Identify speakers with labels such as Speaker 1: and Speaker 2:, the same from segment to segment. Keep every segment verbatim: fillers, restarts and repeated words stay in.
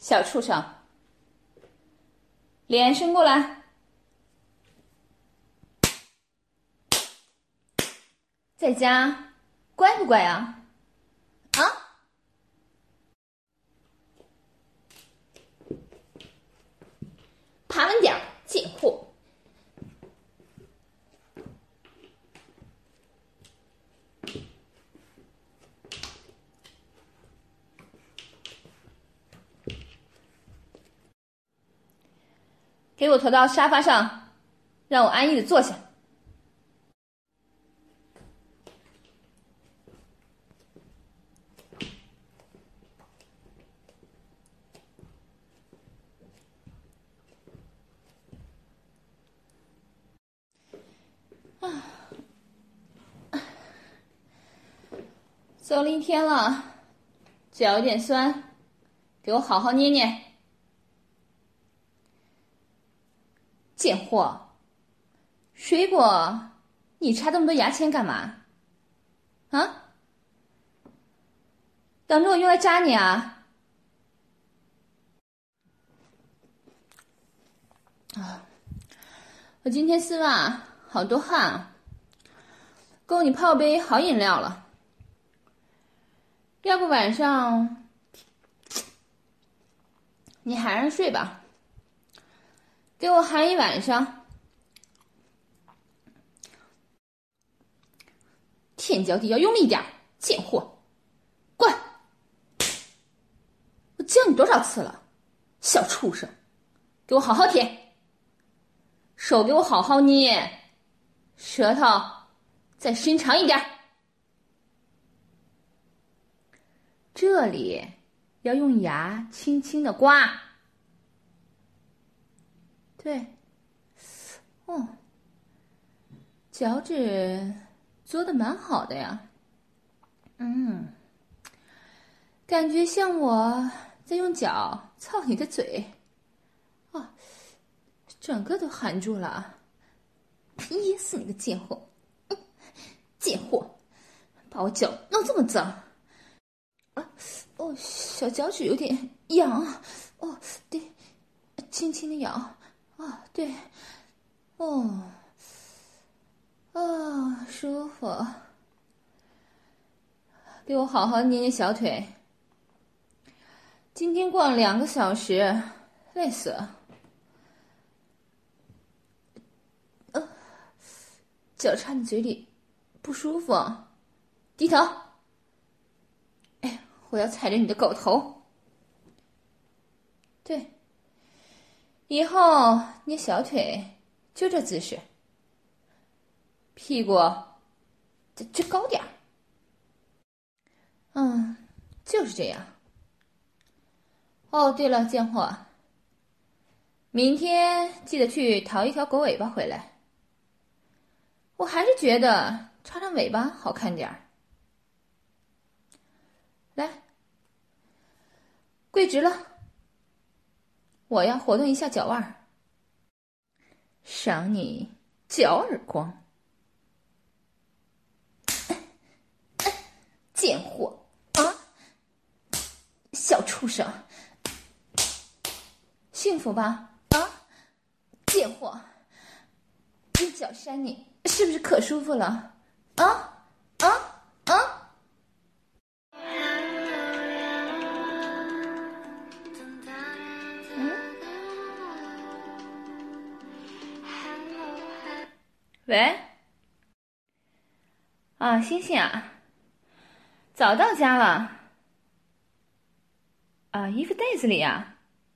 Speaker 1: 小畜生，脸伸过来，在家乖不乖啊？啊？爬稳点儿，贱货！给我驮到沙发上，让我安逸的坐下。啊，走了一天了，脚有点酸，给我好好捏捏。贱货，水果，你插这么多牙签干嘛？啊？等着我用来扎你啊？啊，我今天丝袜好多汗啊，够你泡杯好饮料了。要不晚上你含着睡吧，给我含一晚上。舔脚底要用力点，贱货，滚！我教你多少次了，小畜生，给我好好舔，手给我好好捏，舌头再伸长一点。这里要用牙轻轻的刮。对，哦，脚趾做的蛮好的呀。嗯，感觉像我在用脚操你的嘴。哦，整个都含住了，噎死你个贱货！贱货，把我脚弄这么脏。啊，哦，小脚趾有点痒。哦，对，轻轻的咬。哦，对，哦，啊，舒服。给我好好捏捏小腿。今天逛两个小时，累死了。呃，脚插你嘴里，不舒服。低头。哎，我要踩着你的狗头。对，以后捏小腿就这姿势，屁股再撅高点儿。嗯，就是这样。哦，对了，贱货，明天记得去淘一条狗尾巴回来。我还是觉得插上尾巴好看点儿。来，跪直了，我要活动一下脚腕儿，赏你脚耳光。贱货啊！小畜生，幸福吧？啊！贱货，用脚扇你，是不是可舒服了？啊啊啊！嗯？喂？啊，星星啊，早到家了。啊，衣服袋子里啊。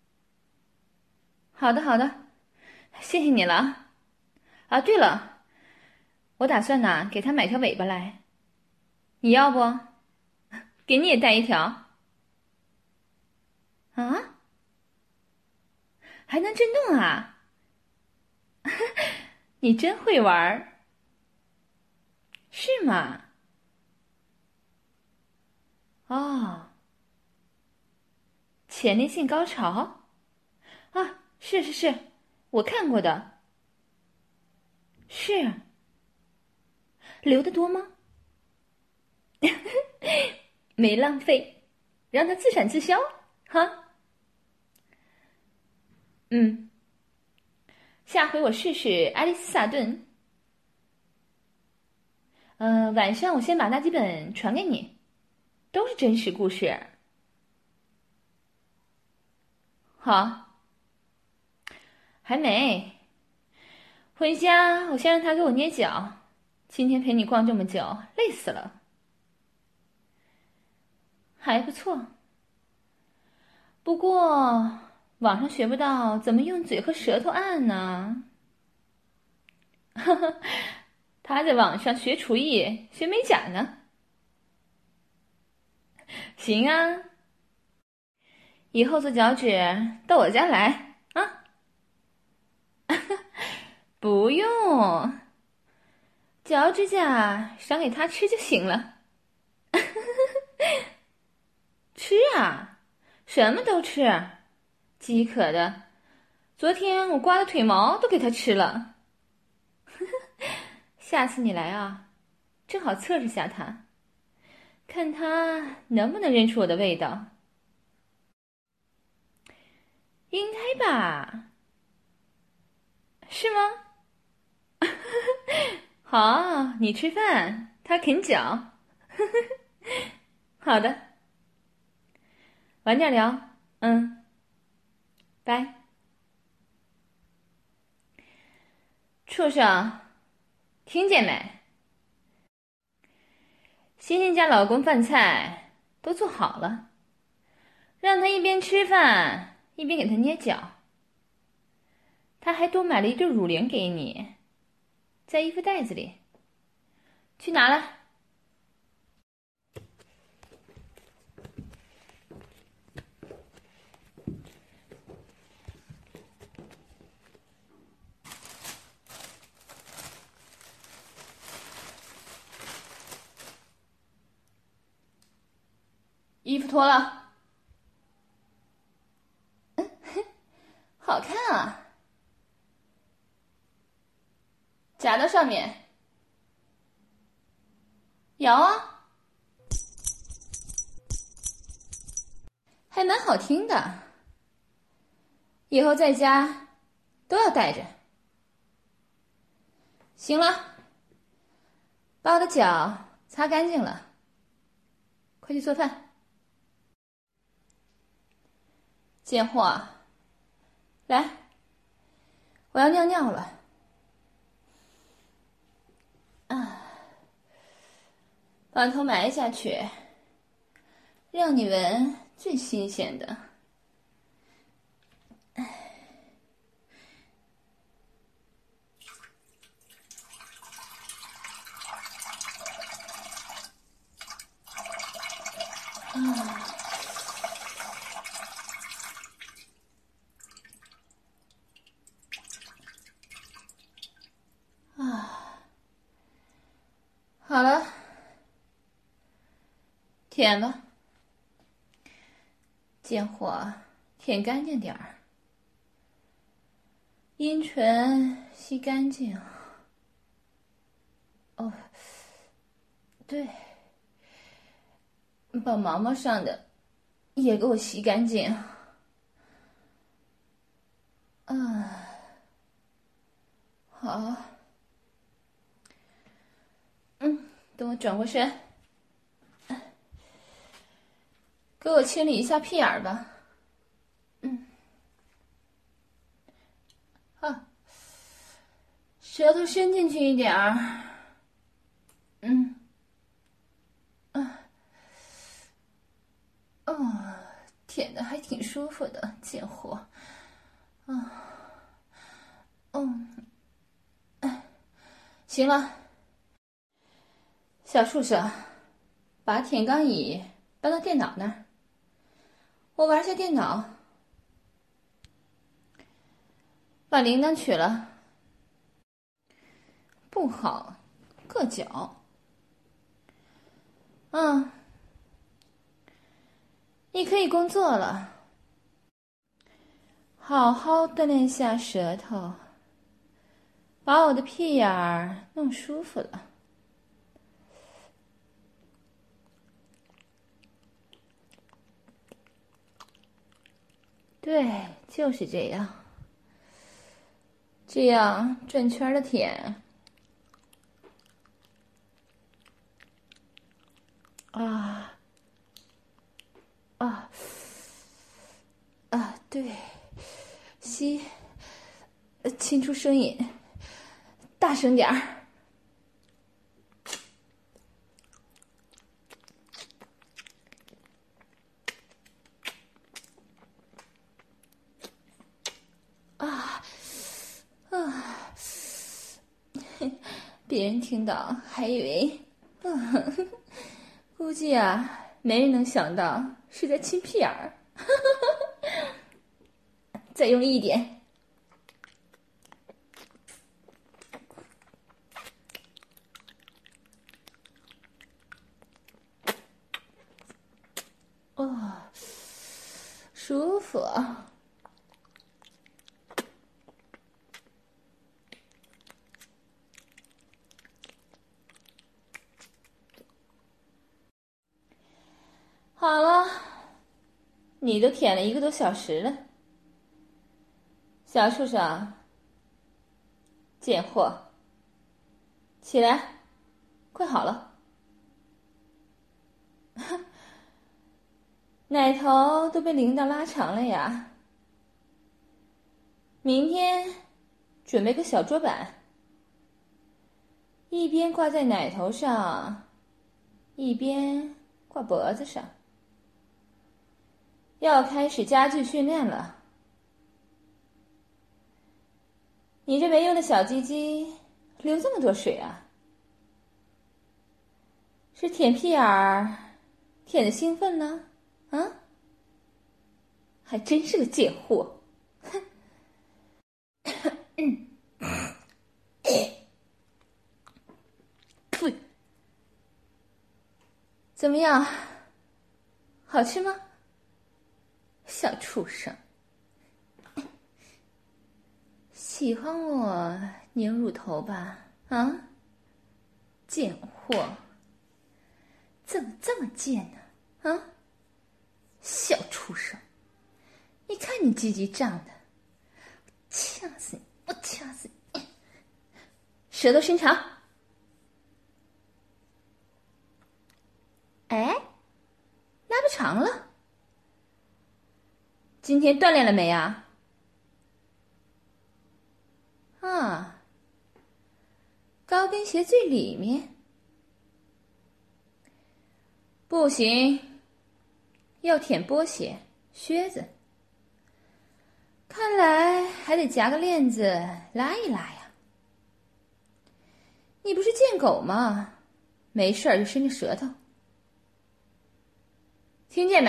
Speaker 1: 好的，好的，谢谢你了。啊，对了，我打算呢给他买条尾巴来，你要不？给你也带一条。啊？还能震动啊？你真会玩儿，是吗？哦，前列腺高潮啊，是是是，我看过的。是，流得多吗？没浪费，让它自产自销，哈。 嗯，下回我试试爱丽丝萨顿。嗯、呃，晚上我先把那几本传给你，都是真实故事。好，还没。回家我先让他给我捏脚。今天陪你逛这么久，累死了。还不错，不过网上学不到怎么用嘴和舌头按呢。呵呵，他在网上学厨艺、学美甲呢。行啊，以后做脚趾到我家来啊。不用，脚趾甲赏给他吃就行了。吃啊，什么都吃，饥渴的。昨天我刮的腿毛都给他吃了。下次你来啊，正好测试下他，看他能不能认出我的味道。应该吧？是吗？好，你吃饭，他啃脚。好的，晚点聊。嗯，拜。畜生，听见没？欣欣家老公饭菜都做好了，让他一边吃饭一边给他捏脚。他还多买了一对乳铃给你，在衣服袋子里，去拿来。衣服脱了。嗯，好看啊，夹到上面。摇啊，还蛮好听的。以后在家都要带着。行了，把我的脚擦干净了，快去做饭。贱货，来，我要尿尿了。啊，把头埋下去，让你闻最新鲜的。啊，好了，舔吧，贱货，舔干净点儿，阴唇吸干净。哦，对，把毛毛上的也给我洗干净。啊，好，嗯，等我转过身，给我清理一下屁眼儿吧。嗯，啊，舌头伸进去一点儿。嗯，啊，哦，舔的还挺舒服的，贱货。啊，嗯，哎，行了，小畜生，把舔缸椅搬到电脑那儿，我玩下电脑。把铃铛取了。不好，硌脚。嗯，你可以工作了，好好锻炼下舌头，把我的屁眼儿弄舒服了。对，就是这样。 这样转圈的舔。啊啊啊！对，吸，清出声音，大声点儿。啊啊！别人听到还以为，啊，估计啊，没人能想到是在亲屁眼儿。再用力一点。哦，舒服。好了，你都舔了一个多小时了，小畜生，贱货，起来，快好了。奶头都被领导拉长了呀。明天准备个小桌板，一边挂在奶头上，一边挂脖子上。要开始家具训练了。你这没用的小鸡鸡流这么多水啊？是舔屁眼儿舔的兴奋呢？啊？还真是个贱货！哼！呸！怎么样？好吃吗？小畜生！喜欢我拧乳头吧？啊？贱货！怎么这么贱呢？啊？小畜生！你看你鸡鸡胀的，掐死你！我掐死你！舌头伸长。哎，拉不长了。今天锻炼了没啊？啊，高跟鞋最里面。不行，要舔波鞋、靴子。看来还得夹个链子拉一拉呀。你不是贱狗吗？没事儿就伸着舌头。听见没？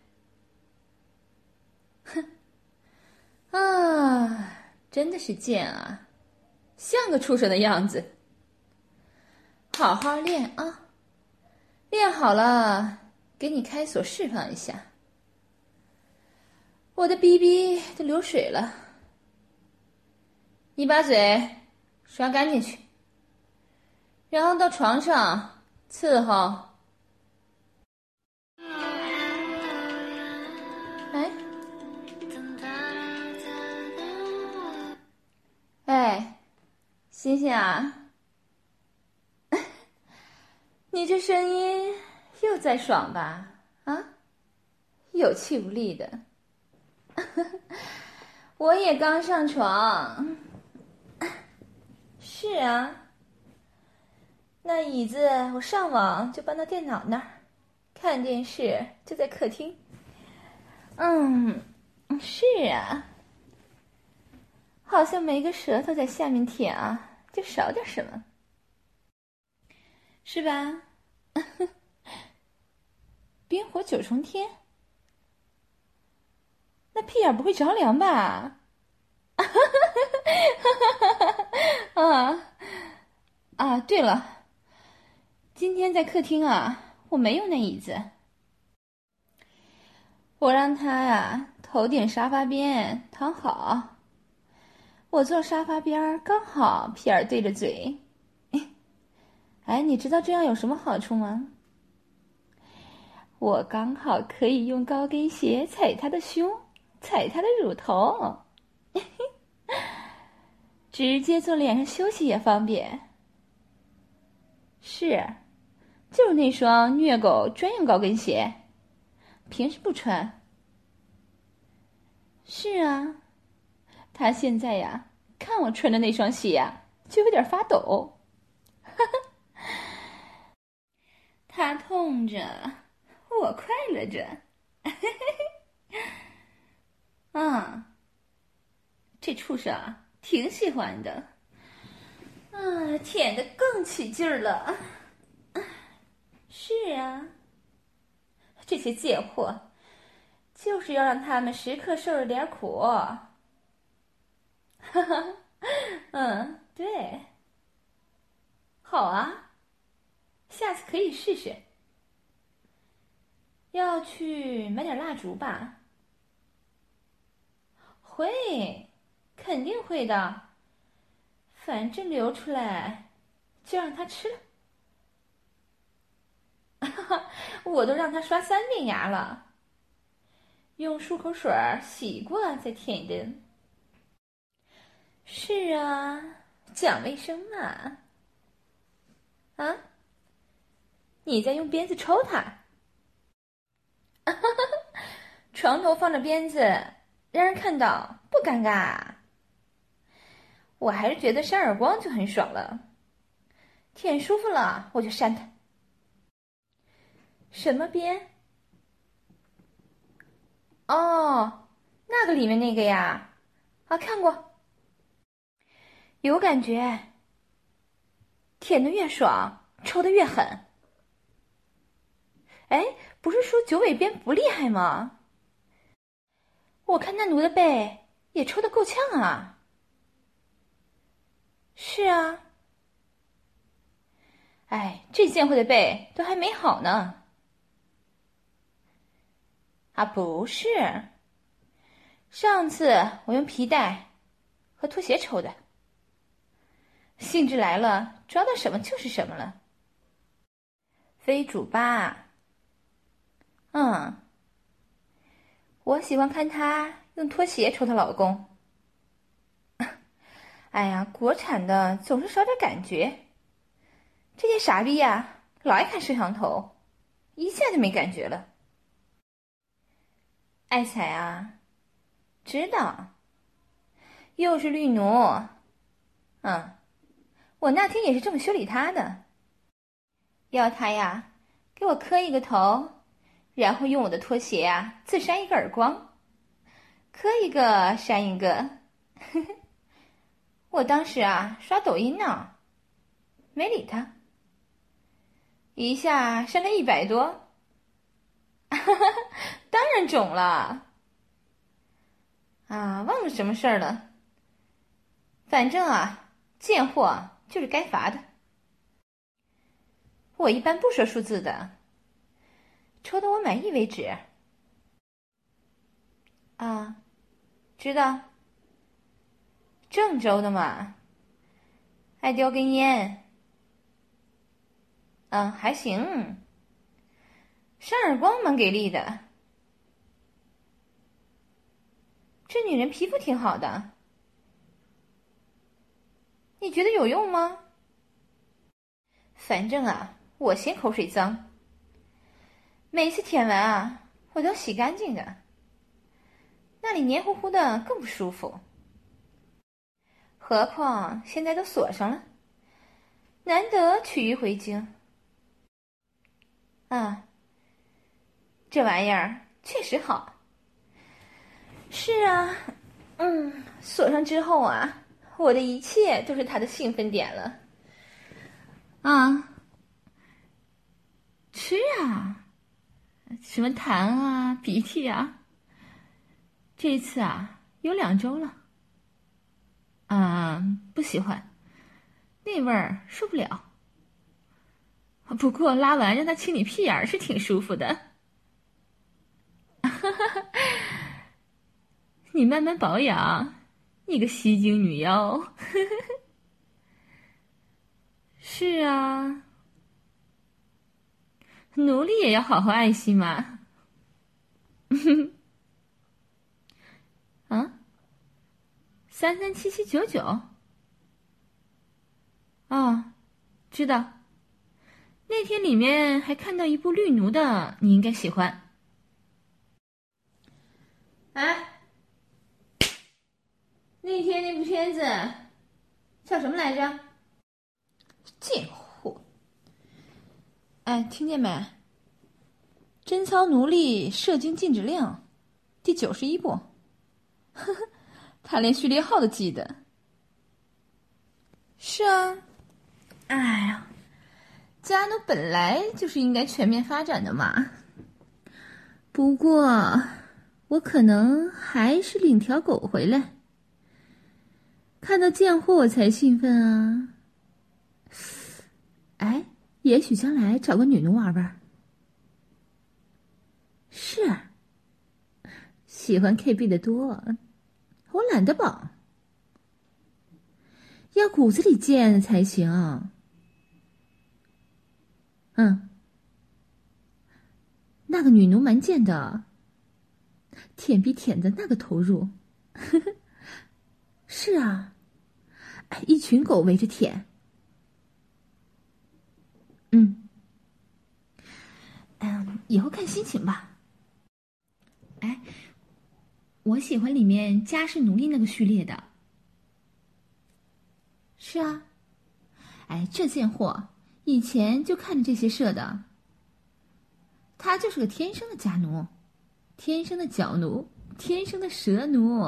Speaker 1: 哼！啊，真的是贱啊，像个畜生的样子。好好练啊，练好了给你开锁释放一下。我的逼逼都流水了，你把嘴刷干净去，然后到床上伺候。哎，哎，星星啊，你这声音又在爽吧？啊，有气无力的。我也刚上床。是啊，那椅子我上网就搬到电脑那儿，看电视就在客厅。嗯，是啊，好像没个舌头在下面舔啊，就少点什么，是吧？冰火九重天，那屁眼不会着凉吧？啊啊！对了，今天在客厅啊，我没有那椅子，我让他呀头顶沙发边躺好，我坐沙发边刚好屁眼对着嘴。哎，你知道这样有什么好处吗？我刚好可以用高跟鞋踩他的胸，踩他的乳头。 直接坐脸上休息也方便。是，就是那双虐狗专用高跟鞋，平时不穿。是啊，他现在呀，看我穿的那双鞋呀，就有点发抖。哈哈，他痛着，我快乐着。啊，这畜生啊，挺喜欢的。啊，舔得更起劲儿了。是啊，这些贱货，就是要让他们时刻受着点苦。哈哈，嗯，对，好啊，下次可以试试。要去买点蜡烛吧？会，肯定会的。反正流出来，就让他吃了。我都让他刷三遍牙了，用漱口水洗过再舔一顿。是啊，讲卫生嘛。啊，你在用鞭子抽他？床头放着鞭子，让人看到不尴尬啊？我还是觉得扇耳光就很爽了，舔舒服了我就扇他。什么鞭？哦，那个里面那个呀？啊，看过，有感觉。舔得越爽，抽得越狠。哎，不是说九尾鞭不厉害吗？我看那奴的背也抽得够呛啊。是啊。哎，这贱货的背都还没好呢。啊，不是，上次我用皮带和拖鞋抽的，兴致来了，抓到什么就是什么了。非主吧？嗯，我喜欢看她用拖鞋抽她老公。哎呀，国产的总是少点感觉。这些傻逼呀，老爱看摄像头，一下就没感觉了。爱彩啊，知道，又是绿奴。嗯，我那天也是这么修理他的，要他呀给我磕一个头，然后用我的拖鞋啊自扇一个耳光，磕一个扇一个。我当时啊刷抖音呢，没理他，一下扇了一百多。当然肿了啊，忘了什么事儿了。反正啊，贱货就是该罚的。我一般不说数字的，抽到我满意为止。啊，知道。郑州的嘛，爱叼根烟。嗯，还行。扇耳光蛮给力的。这女人皮肤挺好的，你觉得有用吗？反正啊，我嫌口水脏，每次舔完啊，我都洗干净的，那里黏糊糊的更不舒服。何况现在都锁上了，难得取一回经。啊，这玩意儿确实好。是啊，嗯，锁上之后啊，我的一切都是他的兴奋点了。啊，吃啊，什么痰啊、鼻涕啊，这次啊有两周了。嗯，不喜欢，那味儿受不了。不过拉完让他亲你屁眼儿是挺舒服的。你慢慢保养，你个吸精女妖。是啊，奴隶也要好好爱惜嘛。啊，三三七七九九， 哦，知道。那天里面还看到一部绿奴的，你应该喜欢。哎，那天那部片子叫什么来着？贱货！哎，听见没？贞操奴隶射精禁止令，第九十一部。呵呵，他连序列号都记得。是啊，哎呀，家奴本来就是应该全面发展的嘛。不过，我可能还是领条狗回来。看到贱货我才兴奋啊！哎，也许将来找个女奴玩玩。是，喜欢 K B 的多，我懒得绑，要骨子里贱才行。嗯，那个女奴蛮贱的，舔比舔的那个投入。呵呵，是啊，一群狗围着舔。嗯，嗯，以后看心情吧。哎，我喜欢里面家是奴隶那个序列的。是啊，哎，这贱货以前就看着这些社的。他就是个天生的家奴，天生的脚奴，天生的蛇奴。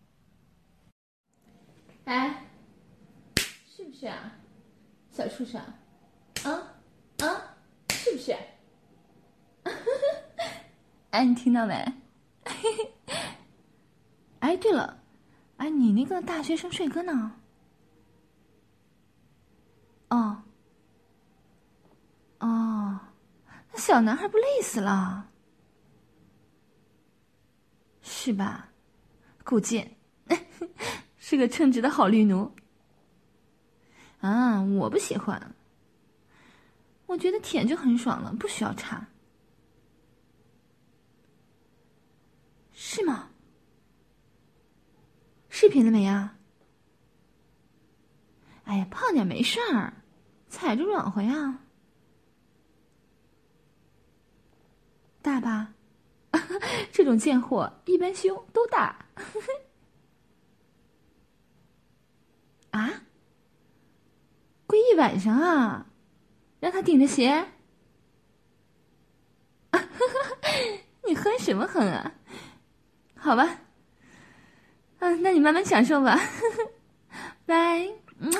Speaker 1: 哎，是不是啊，小畜生？啊啊，是不是？哎，你听到没？哎，对了，哎，你那个大学生帅哥呢？哦，哦，那小男孩不累死了？是吧？够贱，是个称职的好绿奴。啊，我不喜欢，我觉得舔就很爽了，不需要插。是吗？视频了没啊？哎呀，胖点没事儿，踩着软和呀。大吧？这种贱货一般胸都大。啊？跪一晚上啊？让他顶着鞋？你哼什么哼啊？好吧，嗯，那你慢慢享受吧。拜。嗯。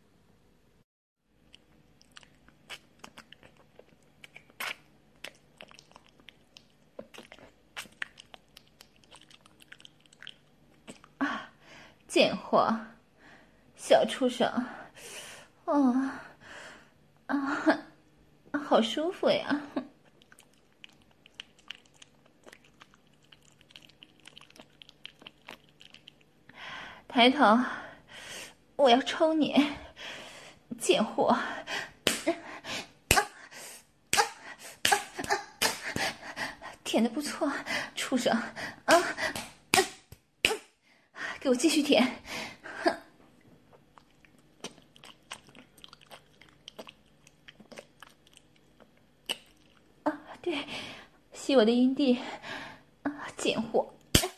Speaker 1: 啊，贱货，小畜生，哦，啊，好舒服呀！抬头，我要抽你，贱货！舔得不错，畜生！啊，给我继续舔！啊，对，吸我的阴蒂！啊，贱货！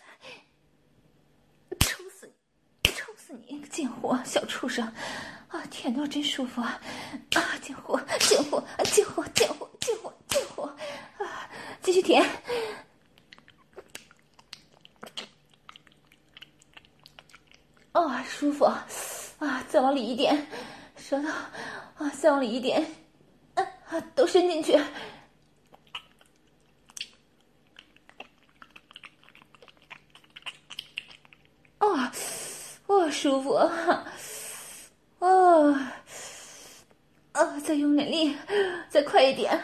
Speaker 1: 抽死你！抽死你！贱货，小畜生！啊，舔到真舒服啊！啊，贱货，贱货，贱货，贱货，贱货，贱货！啊，继续舔！啊，舒服啊！再往里一点，舌头啊，再往里一点，啊，都伸进去。哦，哦，舒服啊！哦，啊，再用点力，再快一点。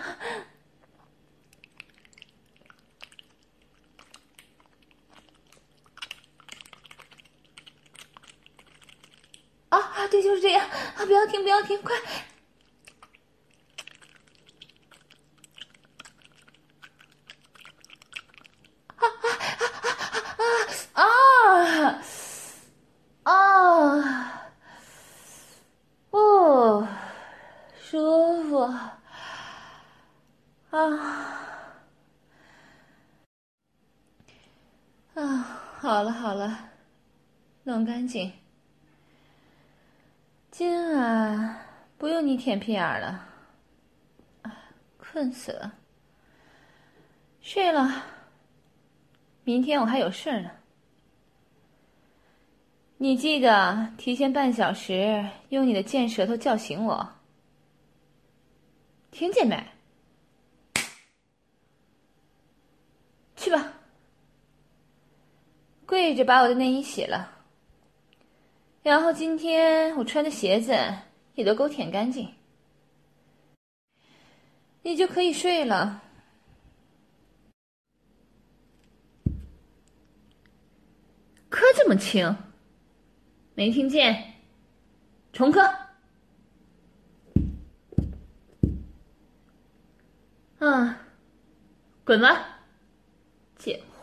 Speaker 1: 啊，对，就是这样啊！不要停，不要停，快！啊啊啊啊啊啊！啊！哦。 啊啊，好了好了，弄干净。今晚不用你舔屁眼了，啊，困死了。睡了，明天我还有事呢。你记得提前半小时用你的贱舌头叫醒我，听见没？去吧，跪着把我的内衣洗了，然后今天我穿的鞋子也都给我舔干净，你就可以睡了。磕这么轻，没听见？重磕。啊，滚吧，贱货。